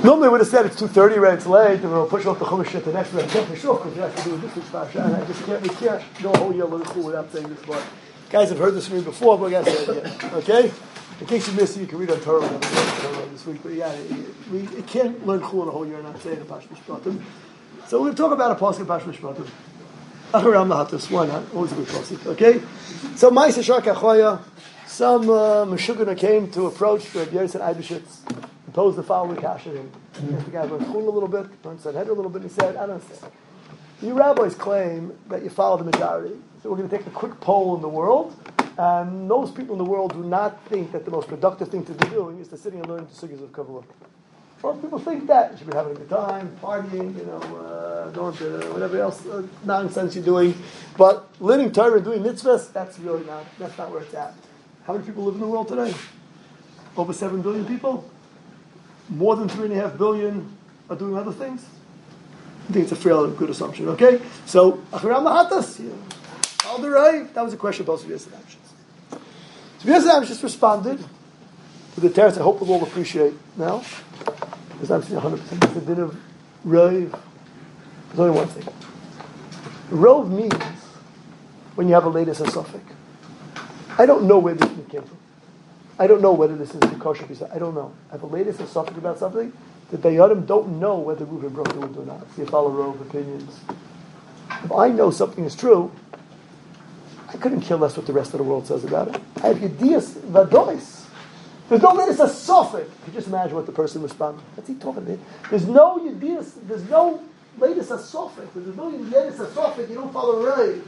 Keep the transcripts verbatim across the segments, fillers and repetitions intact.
Normally I would have said it's two thirty, right? It's late, and we'll push off the Chumash shit the next week. I can't push off because we have to do this week's Parsha, and I just can't, we can't go a whole year without saying this part. Guys have heard this from me before, but I gotta say it again, okay? In case you missed it, you can read on Torah this week, but yeah, we it can't learn Chul in a whole year and not say it in Parsha Mishpatim. So we're going to talk about a pasuk in Parsha Mishpatim. Acharam Lahatus, why not? Always a good pasuk, okay? So Ma'aseh Shar Kachoya, some uh, Meshugana came to approach Rabbi Yosef Eibeshitz, and posed the following question to him. He asked the guy learned Chul a little bit, learned Sanhedrin a little bit, and he said, I don't understand. You rabbis claim that you follow the majority. So we're going to take a quick poll in the world, and most people in the world do not think that the most productive thing to be doing is to sit and learn the sugyas of Kabbalah. Or people think that you should be having a good time, partying, you know, uh, going to whatever else uh, nonsense you're doing. But learning Torah and doing mitzvahs, that's really not, that's not where it's at. How many people live in the world today? Over seven billion people? More than three and a half billion are doing other things? I think it's a fairly good assumption, okay? So, Acharam Lahatas, all the right. That was a question about Rabbi Yosef Eibeshitz. So Rabbi Yosef Eibeshitz responded with the teretz I hope we'll all appreciate now. Because I'm saying one hundred percent it's a bit of rove. There's only one thing. Rove means when you have a latest or suffix. I don't know where this thing came from. I don't know whether this is the kosher piece. I don't know. I have a latest or suffix about something. The Dayanim don't know whether Reuven broke the window or not. You follow Rove opinions. If I know something is true, I couldn't care less what the rest of the world says about it. I have Yedias Vadois. There's no latest a suffix. You can just imagine what the person responded. What's he talking about? There's no Yedias, there's no latest a suffix. There's no latest a suffix. You don't follow Rove.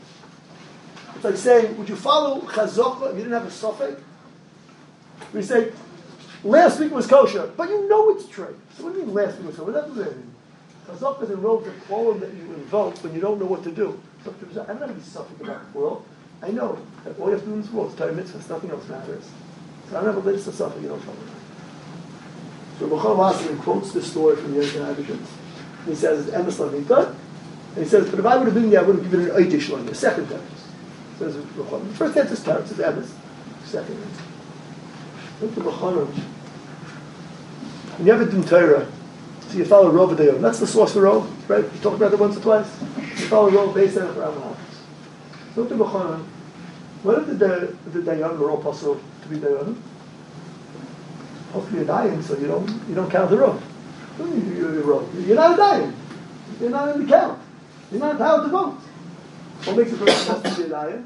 It's like saying, would you follow Chazokah if you didn't have a suffix? We say, last week was kosher, but you know it's true. So what do you mean last week was kosher? What does that mean? Chazokah is a road to follow that you invoke when you don't know what to do. I don't have any suffix about the world. I know that all you have to do in this world is Torah mitzvahs. Nothing else matters. So I don't have a latest suffix. You don't follow that. So Bechor Wasserman quotes this story from the Yosef Eibeshitz. He says it's Emes Lavita, and he says, but if I would have been there, I would have given an Eitish Lavita, a second text. Says Bechor. The first text is Torah, it says Emes. Second text. Look at Bechor. When you have a Din Torah, so you follow Rov Dayan. That's the source for Rov, right? You talked about it once or twice. You follow Rov based on Avraham Avos. Look to Bechor. What if the the Dayan were all possible to be Dayan? Hopefully you're dying, so you don't you don't count the Rov. You're not a Dayan. You're not in the count. You're not entitled to vote. What makes a person have to be a Dayan?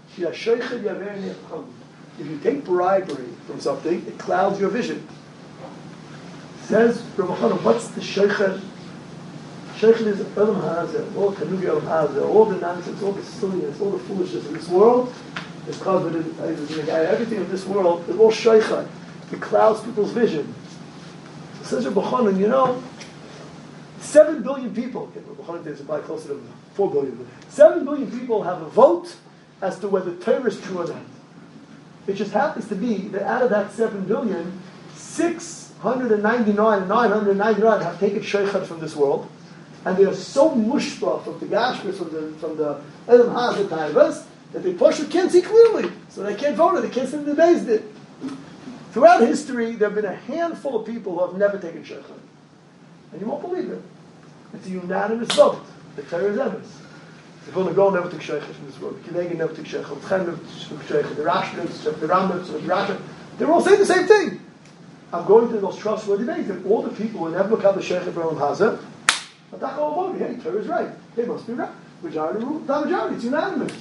If you take bribery from something, it clouds your vision. Says Rabbi Chanan, what's the sheikhet? Sheikhet is Olam Hazeh, all Kanugi Olam Hazeh, all the nonsense, all the silliness, all the foolishness in this world is covered in, everything in this world is all sheikhet. It clouds people's vision. So says Rabbi Chanan, you know, seven billion people, okay, Rabbi Chanan is probably closer to four billion, seven billion people have a vote as to whether Torah is true or not. It just happens to be that out of that seven billion, six hundred ninety-nine, nine hundred ninety-nine have taken sheikhet from this world, and they are so mushbah from the gashmis, from the from the Elam Hazeh Taivas, that they push can't see clearly, so they can't vote it, they can't see the base it. Throughout history, there have been a handful of people who have never taken sheikhet, and you won't believe it. It's a unanimous vote. The Torah is emes. The Vilna Gaon never took sheikhet from this world. The Kinegin never took sheikhet. The Chen never took sheikhet. The Rash never took sheikhet. The Ram never took sheikhet. They're all saying the same thing. I'm going to the most trustworthy banks, and all the people who never look at the sheikhet from Hazeh, but that all voted. Hey, Torah is right. They must be right. Majority rule. Not majority. It's unanimous.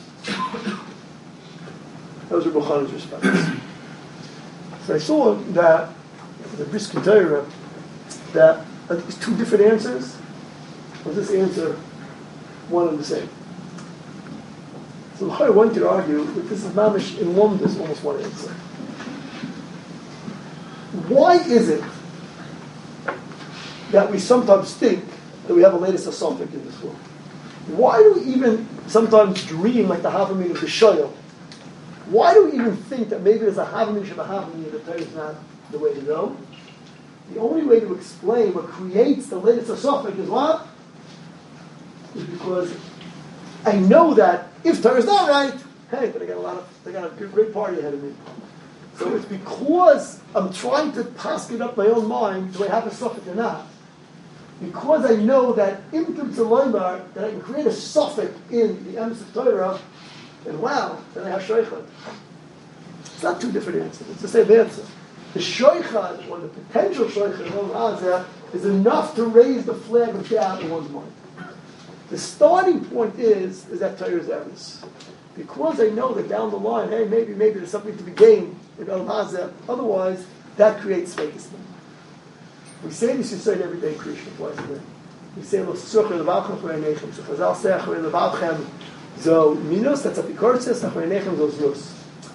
Those are Bochanan's responses. So I saw that the Brisket Torah that are these two different answers, or this answer one and the same. So I want to argue that this is mamish in one. There's almost one answer. Why is it that we sometimes think that we have a latest assumption in this world? Why do we even sometimes dream like the Havamim of the Shoyal? Why do we even think that maybe there's a Havamim Shabbat Havamim that is not the way to go? The only way to explain what creates the latest assumption is what? Is because I know that if Torah is not right, hey, but I got a lot of, I got a good, great party ahead of me. So it's because I'm trying to pass it up my own mind, do I have a suffix or not? Because I know that imtum tzaloymar, that I can create a suffix in the emes of Torah, and wow, then I have shoichad. It's not two different answers, it's the same answer. The shoichad, or the potential shoichad of Azeh, is enough to raise the flag of doubt in one's mind. The starting point is, is that Torah is emes. Because I know that down the line, hey, maybe, maybe there's something to be gained in Olam Hazeh. Otherwise, that creates vacancy. We say this, you say it every day, Krishna, twice a day. We say, "Lo sucher levavchem achrei nechem." So Chazal say, "Achrei levavchem zo minus." That's apikortzes. Achrei nechem zo znus.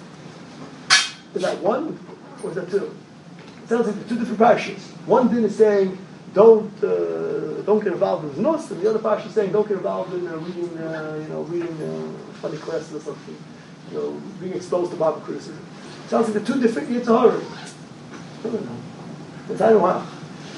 Is that one, or is that two? It sounds like two different parshas. One din is saying, "Don't uh, don't get involved in znus," and the other parsha is saying, "Don't get involved in uh, reading, uh, you know, reading uh, funny classes or something, you know, being exposed to Bible criticism." It sounds like the two different yitzhahara. I don't know. It's I don't know.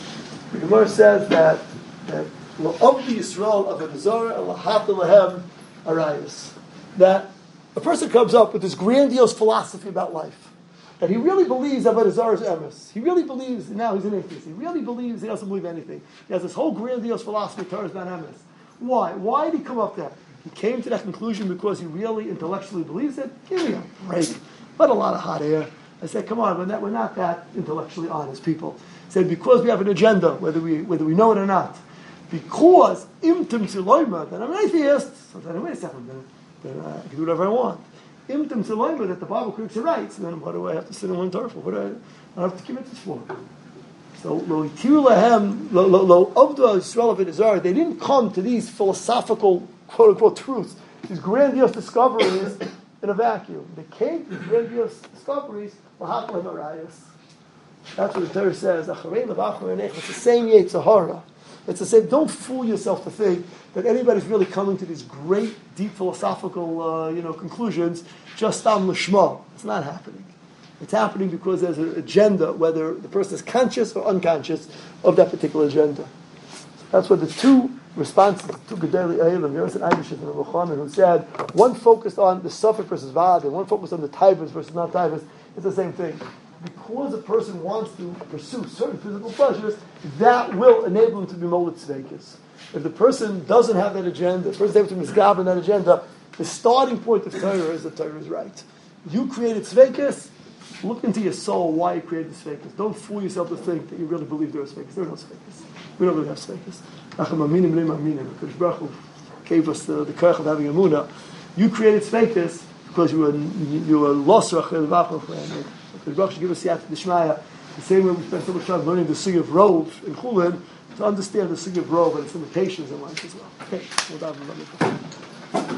The Gemara says that that of the Yisrael of a Zara and lahat lehem arayos, that a person comes up with this grandiose philosophy about life, that he really believes Avodah Zarah is emes. He really believes, now he's an atheist, he really believes he doesn't believe anything. He has this whole grandiose philosophy, Torah is not emes. Why? Why did he come up there? He came to that conclusion because he really intellectually believes it? Give me a break. But a lot of hot air. I said, come on, we're not, we're not that intellectually honest people. I said, because we have an agenda, whether we whether we know it or not. Because imtim tziloima, then I'm an atheist. So I said, wait a second, then, then uh, I can do whatever I want. Imtim tziloima, that the Bible critics are right. So then what do I have to sit and learn Torah for? What do I, I don't have to commit this for? So, lo itiru lahem, lo avdu Yisrael of Azar, they didn't come to these philosophical, quote-unquote, truths, these grandiose discoveries in a vacuum. They came to these grandiose discoveries, lahat lehem arayos. That's what the Torah says. It's the same Yetzirah. It's the same. Don't fool yourself to think that anybody's really coming to these great, deep philosophical, uh, you know, conclusions just on l'shma. It's not happening. It's happening because there's an agenda, whether the person is conscious or unconscious of that particular agenda. That's what the two responses to Gedolei Eilim, Yerusha Eibishter and Rabbi Chanan, who said one focused on the suffix versus vad, and one focused on the taivas versus not taivas. It's the same thing. Because a person wants to pursue certain physical pleasures, that will enable him to be moled tzveikus. If the person doesn't have that agenda, the person is able to misgab on that agenda, the starting point of Torah is that Torah is right. You created tzveikus, look into your soul why you created tzveikus. Don't fool yourself to think that you really believe there are tzveikus. There are no tzveikus. We don't really have tzveikus. Kadosh Baruch Hu gave us the, the koach of having emunah. You created tzveikus because you were you were lost. The Baruch should give us the Shmaya, the same way we spend so much time learning the Sugya of Rov in Chulin, to understand the Sugya of Rov and its limitations in life as well. Okay, we'll dive in.